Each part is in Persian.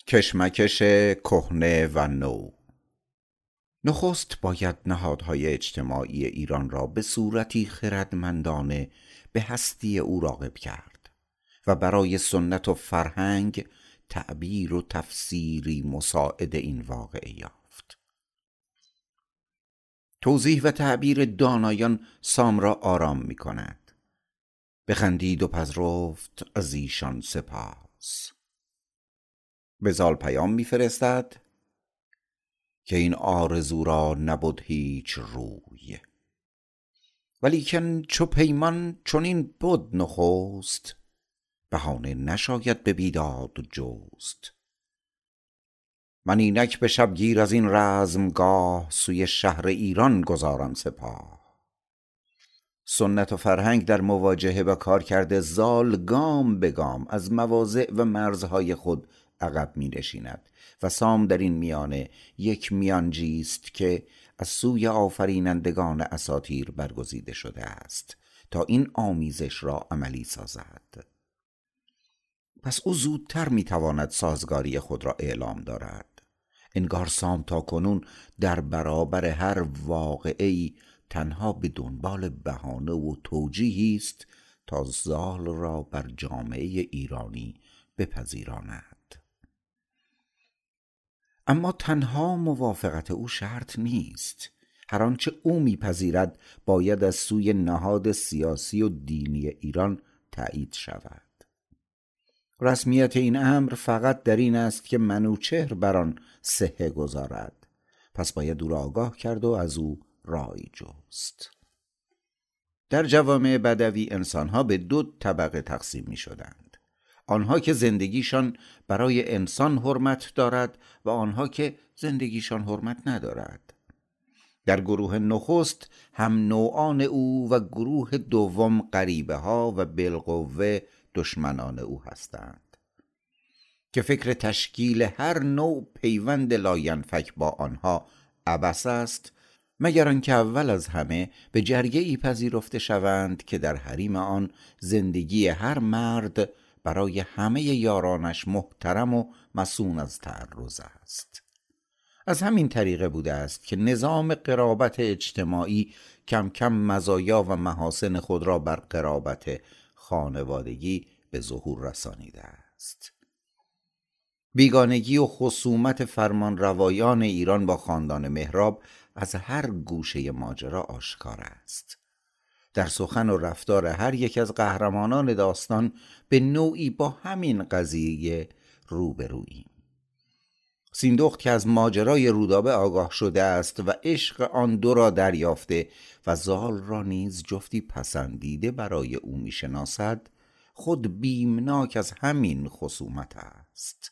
کشمکش کهنه و نو. نخست باید نهادهای اجتماعی ایران را به صورتی خردمندانه به هستی او راغب کرد و برای سنت و فرهنگ تعبیر و تفسیری مساعد این واقعه یافت. توضیح و تعبیر دانایان سام را آرام می کند. بخندید و پذرفت از ایشان سپاس. به زال پیام می فرستد که این آرزو را نبود هیچ روی، ولیکن چو پیمان چنین بد نخست، بهانه نشاید به بیداد جست. من اینک به شبگیر از این رزمگاه، سوی شهر ایران گذارم سپاه. سنت و فرهنگ در مواجهه با کار کرده زال گام به گام از مواضع و مرزهای خود عقب می نشیند و سام در این میانه یک میانجی است که از سوی آفرینندگان اساطیر برگزیده شده است تا این آمیزش را عملی سازد. پس او زودتر می تواند سازگاری خود را اعلام دارد. انگار سام تا کنون در برابر هر واقعه‌ای تنها به دنبال بهانه و توجیهی است تا زال را بر جامعه ایرانی بپذیراند. اما تنها موافقت او شرط نیست. هر آنچه او میپذیرد باید از سوی نهاد سیاسی و دینی ایران تایید شود. رسمیت این امر فقط در این است که منوچهر بر آن صحه گذارد. پس باید او را آگاه کرد و از او رای جست. در جوامع بدوی انسانها به دو طبقه تقسیم می شدند: آنها که زندگیشان برای انسان حرمت دارد و آنها که زندگیشان حرمت ندارد. در گروه نخست هم نوعان او و گروه دوم غریبه ها و بالقوه دشمنان او هستند که فکر تشکیل هر نوع پیوند لاینفک با آنها عبث است، مگر آنکه اول از همه به جرگه ای پذیرفته شوند که در حریم آن زندگی هر مرد برای همه یارانش محترم و مصون از تعرض است. از همین طریقه بوده است که نظام قرابت اجتماعی کم کم مزایا و محاسن خود را بر قرابت خانوادگی به ظهور رسانیده است. بیگانگی و خصومت فرمان روایان ایران با خاندان مهراب از هر گوشه ماجرا آشکار است. در سخن و رفتار هر یک از قهرمانان داستان به نوعی با همین قضیه روبروییم. سیندخت که از ماجرای رودابه آگاه شده است و عشق آن دو را دریافته و زال را نیز جفتی پسندیده برای او میشناسد، خود بیمناک از همین خصومت است.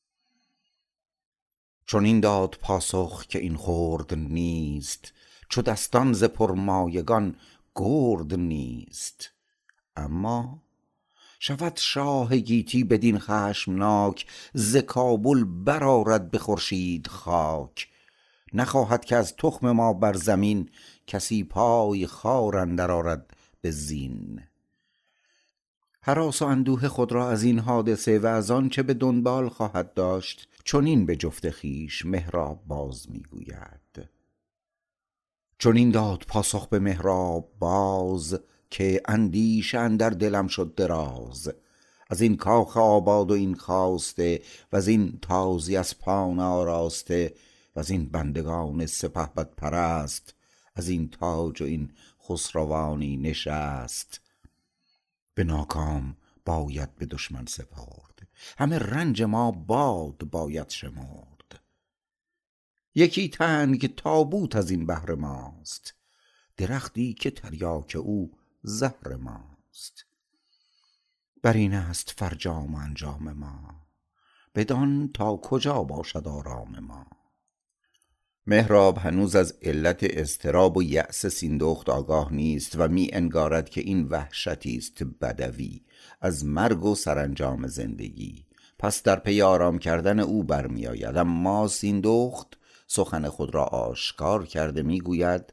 چون این داد پاسخ که این خرد نیست، چو دستان ز پرمایگان گرد نیست. اما شود شاه گیتی بدین خشمناک، ز کابل برآرد به خورشید خاک. نخواهد که از تخم ما بر زمین، کسی پای خار اندر آرد به زین. هراس و اندوه خود را از این حادثه و از آن چه به دنبال خواهد داشت چنین به جفت خویش مهراب باز میگوید: چون این داد پاسخ به مهراب باز، که اندیشه اندر دلم شد دراز. از این کاخ آباد و این خواسته، و از این تازی از پان آراسته، و از این بندگان سپهبد پرست، از این تاج و این خسروانی نشست. به ناکام باید به دشمن سپرد، همه رنج ما باد باید شمرد. یکی تنگ تابوت از این بهر ماست، درختی که تریاک او زهر ماست. بر این است فرجام و انجام ما، بدان تا کجا باشد آرام ما. مهراب هنوز از علت اضطراب و یأس سیندخت آگاه نیست و می انگارد که این وحشتی است بدوی از مرگ و سرانجام زندگی. پس در پی آرام کردن او برمی آید. اما سیندخت سخن خود را آشکار کرده می گوید: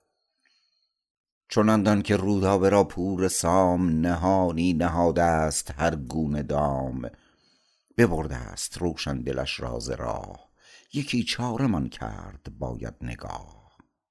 چناندان که رودابه را پور سام، نهانی نهاده است هر گونه دام. ببرده است روشن دلش راز راه، یکی چاره مان کرد باید نگاه.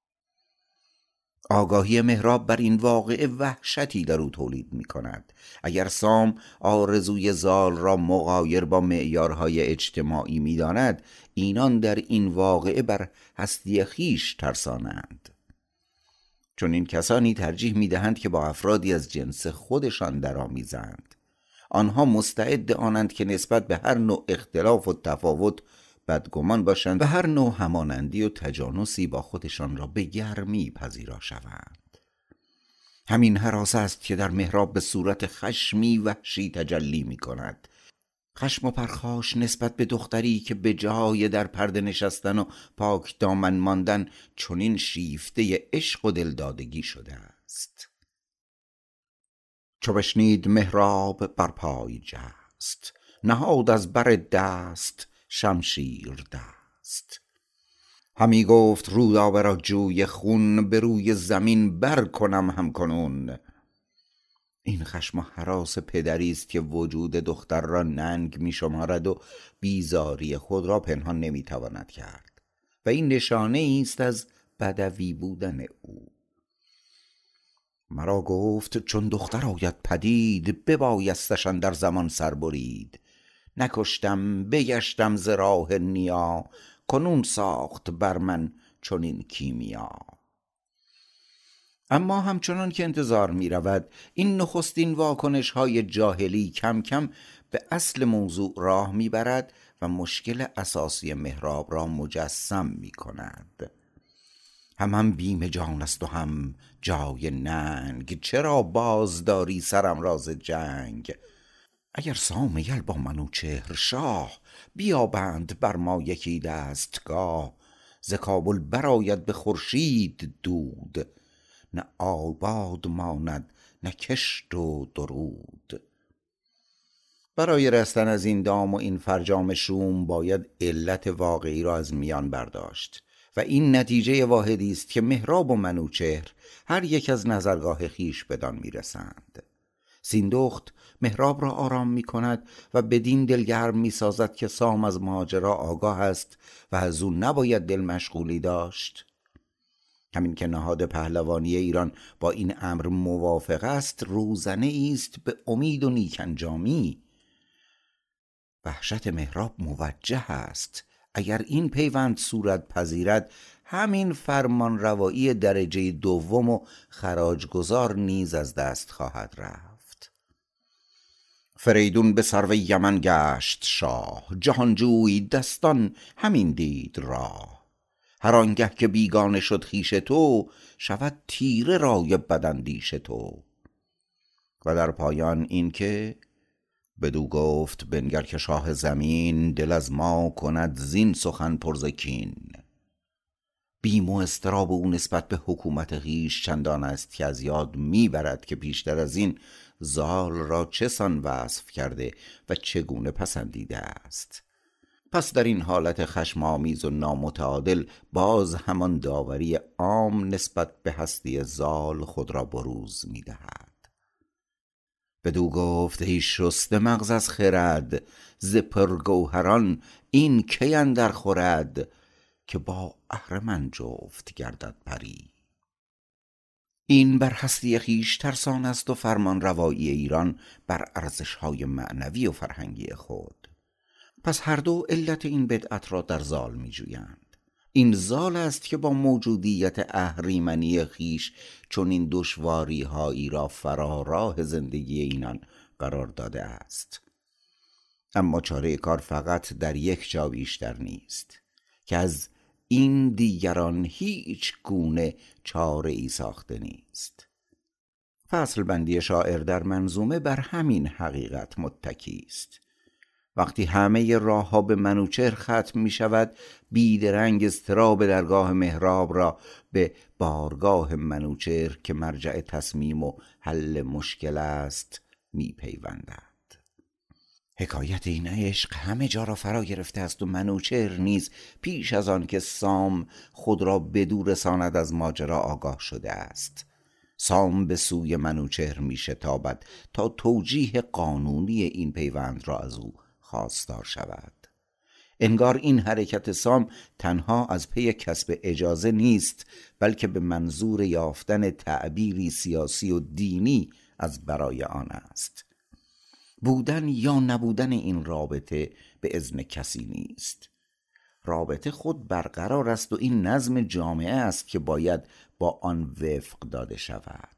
آگاهی مهراب بر این واقعه وحشتی در او تولید می کند. اگر سام آرزوی زال را مغایر با معیارهای اجتماعی می داند، اینان در این واقعه بر هستی خیش ترسانند. چون این کسانی ترجیح می دهند که با افرادی از جنس خودشان درآمیزند. آنها مستعد آنند که نسبت به هر نوع اختلاف و تفاوت بدگمان باشند و هر نوع همانندی و تجانسی با خودشان را به گرمی پذیرا شوند. همین هراس است که در مهراب به صورت خشمی وحشی تجلی می کند. خشم و پرخاش نسبت به دختری که به جای در پرده نشستن و پاک دامن ماندن چنین شیفته عشق و دلدادگی شده است. چو بشنید مهراب بر پای جست، نهاد از بر دست شمشیر دست. همی گفت رودابه را جوی خون، به روی زمین بر کنم همکنون. این خشم و هراس پدری است که وجود دختر را ننگ می شمارد و بیزاری خود را پنهان نمی تواند کرد و این نشانه است از بدوی بودن او. مرا گفت چون دختر آید پدید، ببایستش اندر زمان سر برید. نکشتم بگشتم ز راه نیا، کنون ساخت بر من چنین کیمیا. اما همچنان که انتظار می رود، این نخستین واکنش های جاهلی کم کم به اصل موضوع راه می برد و مشکل اساسی مهراب را مجسم می کند. هم بیم جان است و هم جای ننگ، چرا باز داری سرم راز جنگ. اگر سام یل با منوچهر شاه، بیابند بر ما یکی دستگاه. ز کابل برآید به خورشید دود، نه آباد ماند نه کشت و درود. برای رستن از این دام و این فرجام شوم باید علت واقعی را از میان برداشت و این نتیجه واحدی است که مهراب و منوچهر هر یک از نظرگاه خیش بدان میرسند. سیندخت مهراب را آرام می کند و بدین دلگرم می سازد که سام از ماجرا آگاه است و از او نباید دل مشغولی داشت. همین که نهاد پهلوانی ایران با این امر موافق است، روزنه است به امید و نیکنجامی. وحشت مهراب موجه است. اگر این پیوند صورت پذیرد، همین فرمان روایی درجه دوم و خراجگزار نیز از دست خواهد رفت. فریدون به سرو یمن گشت شاه، جهانجوی دستان همین دید راه. هر آنگه که بیگانه شد خویش تو، شود تیره رای بداندیش تو. و در پایان این که بدو گفت بنگر که شاه زمین، دل از ما کند زین سخن پر ز کین. بیم و اضطراب او نسبت به حکومت خویش چندان است که از یاد میبرد که پیشتر از این زال را چه سان وصف کرده و چگونه پسندیده است. پس در این حالت خشم آمیز و نامتعادل باز همان داوری عام نسبت به هستی زال خود را بروز میدهد. بدو گفت ای شسته مغز از خرد، ز پرگوهران این کی اندر خورد. که با اهرمن جفت گردد پری. این بر هستی خویش ترسان است و فرمان روایی ایران بر ارزش‌های معنوی و فرهنگی خود. پس هر دو علت این بدعت را در زال می جویند. این زال است که با موجودیت اهریمنی خویش چون این دشواری هایی را فراراه زندگی اینان قرار داده است. اما چاره کار فقط در یک جا بیشتر نیست که از این دیگران هیچ گونه چاره ای ساخته نیست. فصل بندی شاعر در منظومه بر همین حقیقت متکی است. وقتی همه راه ها به منوچهر ختم می شود، بیدرنگ اضطراب درگاه مهراب را به بارگاه منوچهر که مرجع تصمیم و حل مشکل است می پیوندد. حکایت این عشق همه جا را فرا گرفته است و منوچهر نیز پیش از آن که سام خود را بدو رساند از ماجرا آگاه شده است. سام به سوی منوچهر می شتابد تا توجیه قانونی این پیوند را از او خواستار شود. انگار این حرکت سام تنها از پی کسب اجازه نیست، بلکه به منظور یافتن تعبیری سیاسی و دینی از برای آن است. بودن یا نبودن این رابطه به اذن کسی نیست. رابطه خود برقرار است و این نظم جامعه است که باید با آن وفق داده شود.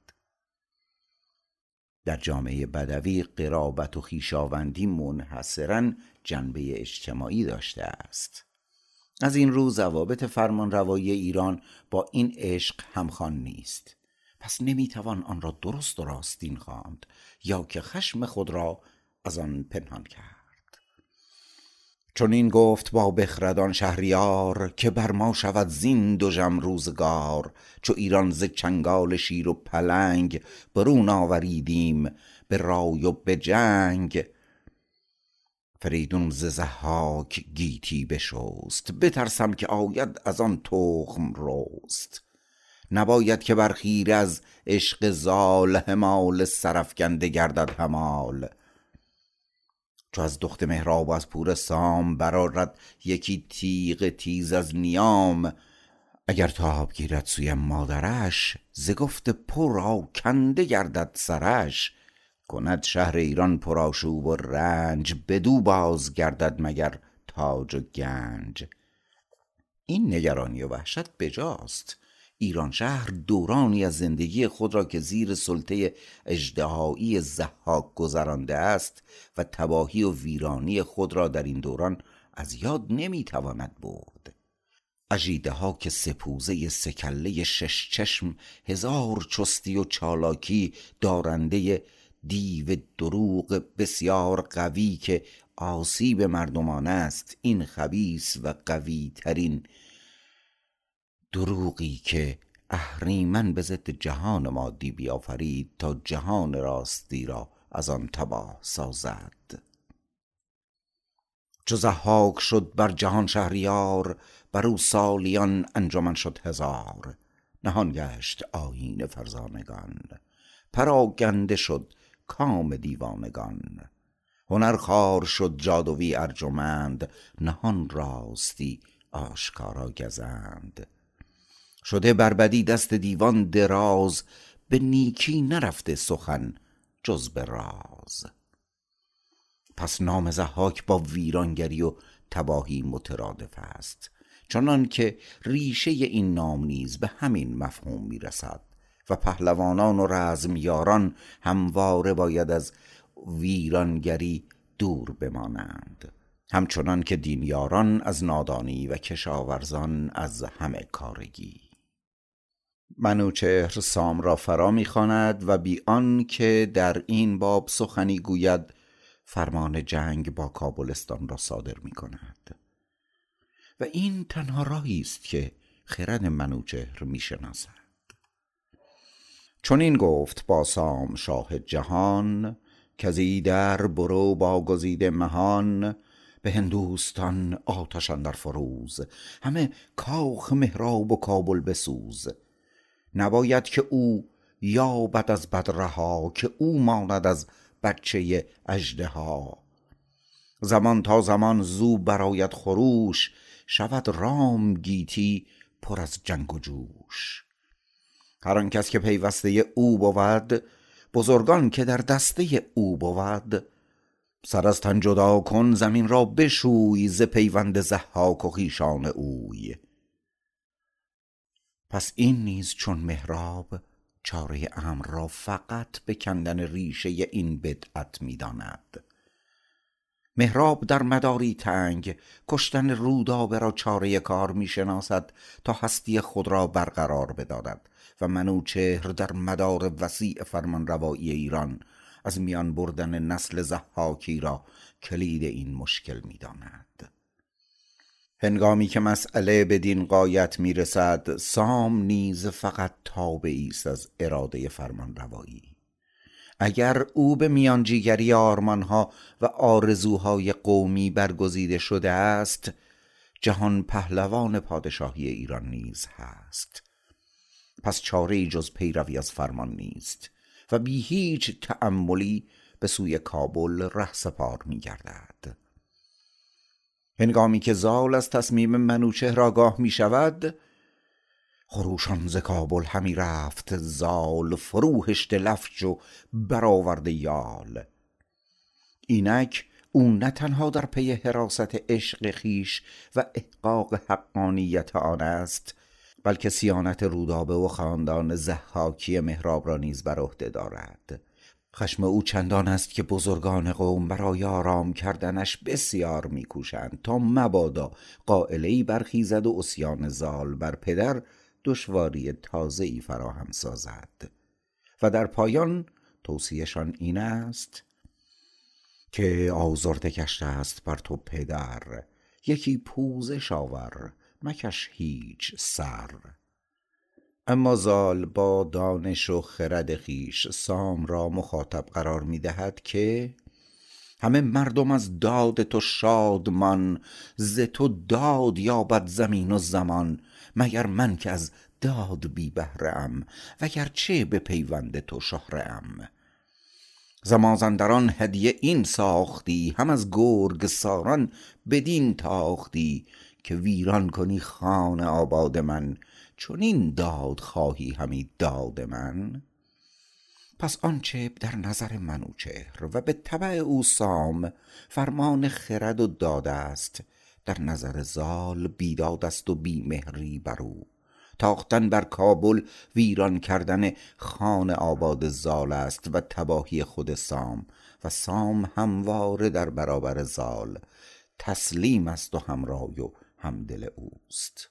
در جامعه بدوی قرابت و خویشاوندی منحصراً جنبه اجتماعی داشته است. از این رو ضوابط فرمانروایی ایران با این عشق همخوان نیست. پس نمیتوان آن را درست و راستین خواند یا که خشم خود را از آن پنهان کرد. چون این گفت با بخردان شهریار، که بر ما شود زین دژم روزگار. چو ایران ز چنگال شیر و پلنگ، برون آوریدیم به رای و به جنگ. فریدون ز ضحاک گیتی بشست، بترسم که آید از آن تخم رست. نباید که بر خیره از عشق زال، همال سرافگنده گردد همال. چو از دخت مهراب و از پور سام، برآرد یکی تیغ تیز از نیام. اگر تاب گیرد سوی مادرش، ز گفت پر آکنده گردد سرش. کند شهر ایران پرآشوب و رنج، بدو باز گردد مگر تاج و گنج. این نگرانی و وحشت بجاست. ایران شهر دورانی از زندگی خود را که زیر سلطه اژدهایی ضحاک گذرانده است و تباهی و ویرانی خود را در این دوران از یاد نمیتواند برد. اژیدها که سپوزه سکله شش چشم، هزار چستی و چالاکی دارنده، دیو دروغ بسیار قوی که آسیب مردمان است. این خبیث و قوی ترین دروغی که اهریمن به ضد جهان مادی بیافرید، تا جهان راستی را از آن تباه سازد. چو ضحاک شد بر جهان شهریار، بر او سالیان انجمن شد هزار. نهان گشت آیین فرزانگان، پراگنده شد کام دیوانگان. هنر خوار شد جادوی ارجمند، نهان راستی آشکارا گزند. شده بر بدی دست دیوان دراز، به نیکی نرفته سخن جز به راز. پس نام ضحاک با ویرانگری و تباهی مترادف است، چنان که ریشه این نام نیز به همین مفهوم میرسد و پهلوانان و رزمیاران همواره باید از ویرانگری دور بمانند، همچنان که دینیاران از نادانی و کشاورزان از همه کارگی. منوچهر سام را فرا می‌خواند و بی آن که در این باب سخنی گوید، فرمان جنگ با کابلستان را صادر می‌کند. و این تنها راهی است که خرد منوچهر می‌شناسد. چون این گفت با سام شاه جهان، کزی در برو با گزیده مهان. به هندوستان آتش اندر فروز، همه کاخ مهراب و کابل بسوز. نباید که او یابد از بد رها، که او ماند از بچه اژدها. زمان تا زمان زو برآید خروش، شود رام گیتی پر از جنگ و جوش. هر آن کس که پیوسته او بود، بزرگان که در دسته او بود. سر از تن جدا کن زمین را بشوی، ز پیوند ضحاک و خویشان اوی. پس این نیز چون مهراب چاره امر را فقط به کندن ریشه این بدعت می‌داند. مهراب در مداری تنگ کشتن رودابه را چاره کار می‌شناسد تا هستی خود را برقرار بدارد و منوچهر در مدار وسیع فرمانروایی ایران از میان بردن نسل ضحاکی را کلید این مشکل می‌داند. هنگامی که مسئله بدین غایت میرسد، سام نیز فقط تابعی است از اراده فرمانروایی. اگر او به میانجیگری آرمانها و آرزوهای قومی برگزیده شده است، جهان پهلوان پادشاهی ایران نیز هست. پس چاره‌ای جز پیروی از فرمان نیست و بی هیچ تأملی به سوی کابل رهسپار می‌گردد. هنگامی که زال از تصمیم منوچهر آگاه می شود، خروشان ز کابل همی رفت زال، فروهشته لفج و برآورده یال. اینک او نه تنها در پی حراست عشق خویش و احقاق حقانیت آن است، بلکه صیانت رودابه و خاندان ضحاکی مهراب را نیز بر عهده دارد. خشم او چندان است که بزرگان قوم برای آرام کردنش بسیار میکوشند تا مبادا قائله‌ای برخیزد و عصیان زال بر پدر دشواری تازه‌ای فراهم سازد. و در پایان توصیه‌شان این است که آزرده گشته است بر تو پدر، یکی پوزش آور مکش هیچ سر. اما زال با دانش و خرد خویش سام را مخاطب قرار می دهد که همه مردم از داد تو شادمان، ز تو داد یابد زمین و زمان. مگر من که از داد بی بهره ام، وگرچه به پیوند تو شهره ام. ز مازندران هدیه این ساختی، هم از گرگ ساران بدین تاختی. که ویران کنی خان آباد من، چنین داد خواهی همی داد من. پس آنچه در نظر منوچهر و به تبع او سام فرمان خرد و داد است، در نظر زال بیداد است و بیمهری بر او. تاختن بر کابل ویران کردن خان آباد زال است و تباهی خود سام، و سام همواره در برابر زال تسلیم است و همرای و همدل اوست.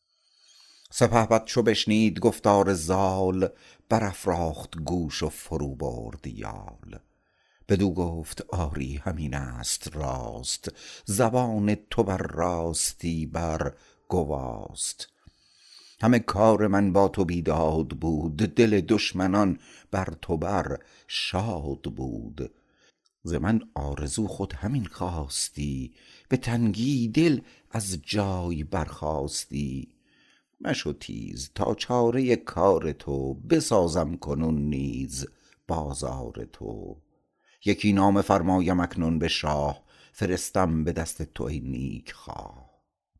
سپهبد چو بشنید گفتار زال، برافراخت گوش و فرو برد یال. بدو گفت آری همین است راست، زبان تو بر راستی بر گواست. همه کار من با تو بیداد بود، دل دشمنان بر تو بر شاد بود. ز من آرزو خود همین خواستی، به تنگی دل از جای برخاستی. مشو تیز تا چاره کار تو، بسازم کنون نیز بازار تو. یکی نامه فرمایم اکنون به شاه، فرستم به دست تو ای نیک خواه.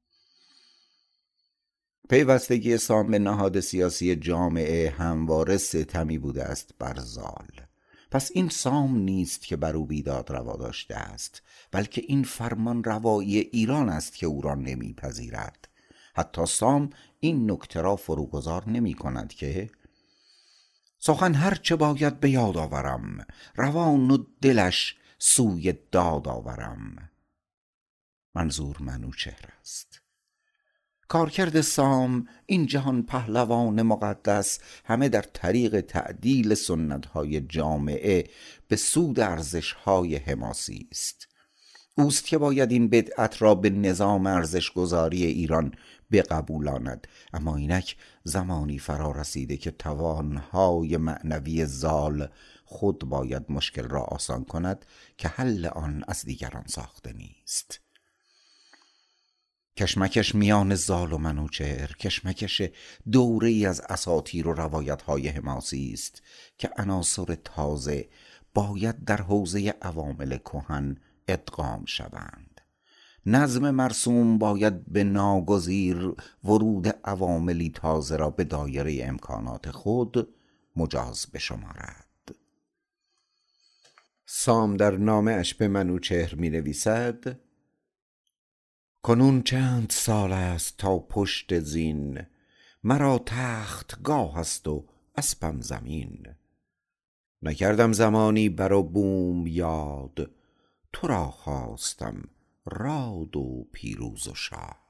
پیوستگی سام به نهاد سیاسی جامعه همواره ستمی بوده است بر زال. پس این سام نیست که بر او بیداد روا داشته است، بلکه این فرمان روایی ایران است که او را نمیپذیرد. حتی سام این نکته را فروگذار نمی کند که سخن هر چه باید به یاد آورم، روان و دلش سوی داد آورم. منظور منوچهر است. کارکرد سام این جهان پهلوان مقدس همه در طریق تعدیل سنت‌های جامعه به سود ارزش‌های حماسی است. اوست که باید این بدعت را به نظام ارزش‌گذاری ایران بقبولاند. اما اینک زمانی فرا رسیده که توانهای معنوی زال خود باید مشکل را آسان کند که حل آن از دیگران ساخته نیست. کشمکش میان زال و منوچهر کشمکش دوره‌ای از اساطیر و روایت‌های حماسی است که عناصر تازه باید در حوزه عوامل کهن ادغام شوند. نظم مرسوم باید به ناگزیر ورود عواملی تازه را به دایره امکانات خود مجاز بشمارد. سام در نامه اش به منوچهر می نویسد: کنون چند سال است تا پشت زین، مرا تخت گاه است و اسپم زمین. نکردم زمانی بر و بوم یاد، تو را خواستم راد و پیروز و شاد.